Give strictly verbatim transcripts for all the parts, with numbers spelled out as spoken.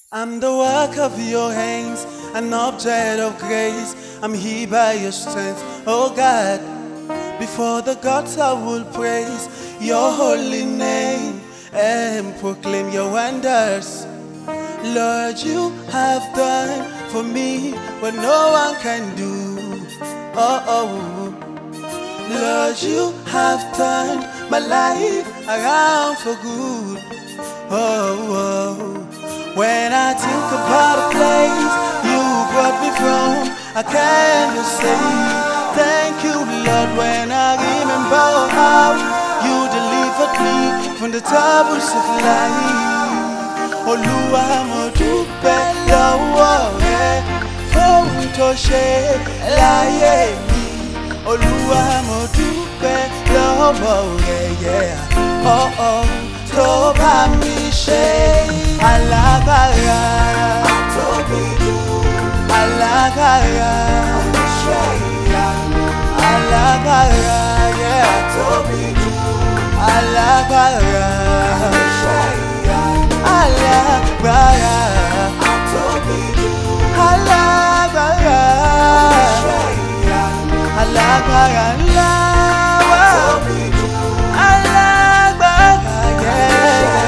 I'm the work of your hands, an object of grace. I'm here by your strength, oh God. Before the gods I will praise your holy name and proclaim your wonders. Lord, you have done for me what no one can do. Oh, oh. Lord, you have turned my life around for good. Oh, oh. When I think about a place you brought me from, I can't just say thank you, Lord. When I remember how you delivered me from the troubles of life. Olúwa mo dúpẹ́ lọ́wọ́ rẹ fóhun tó ṣe láyé mi. Olúwa mo dúpẹ́ lọ́wọ́ rẹ, yeah. Oh, oh, tó bá mi ṣe alágbára. Àtóbi jù alágbára. Oníṣẹ́ ìyanu alágbára, yeah. Àtóbi jù alágbára. Oníṣẹ́ ìyanu alágbára. Àtóbi jù alágbára. Oníṣẹ́ ìyanu alágbára ńlá. Àtóbi jù alágbára, yeah.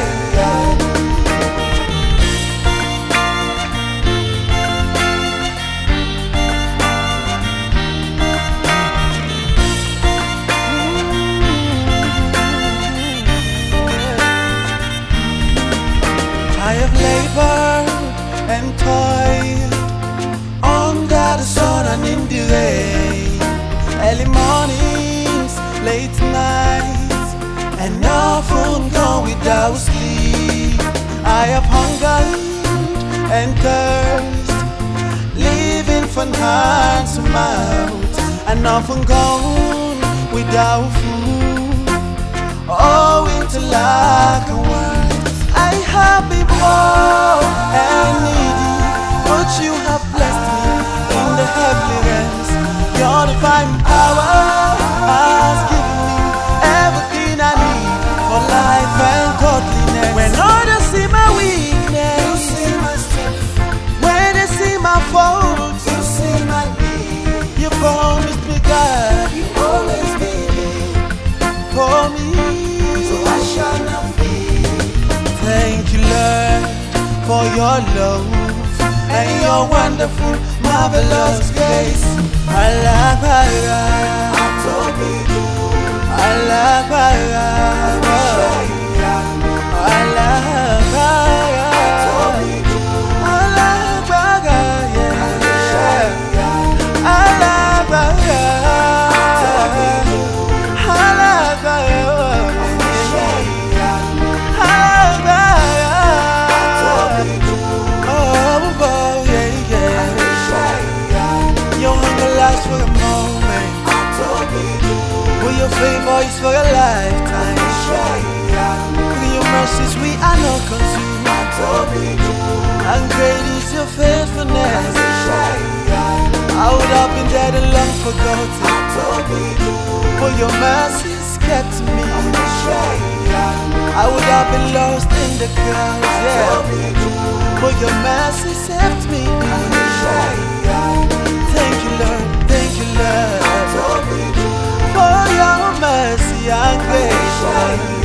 I have labored and toiled under the sun and in the rain, early mornings, late nights, and often gone without sleep. I have hungered and thirst, living from hand to mouth, and often gone without food, owing to lack of words. I have been poor and needy, but you have blessed me in the heavenly realms. Your divine power has given me everything I need for life and godliness. When others see my weakness, you see my strength. When they see my faults, you see my need. You promised me, God, you always be there for me, so I shall not fear. Thank you, Lord, for your love and your wonderful, marvelous grace. Alágbára, Àtóbi jù alágbára, alágbára, Àtóbi jù alágbára, yeah. Alágbára, Àtóbi jù alágbára. For a moment, with your favor is for a lifetime. With your mercies we are not consumed, and great is your faithfulness. I would have been dead and long forgotten, but your mercies kept me. I would have been lost in the crowds, yeah, but your mercy saved me. Thank you, Lord, thank you, Lord, for your mercy and grace.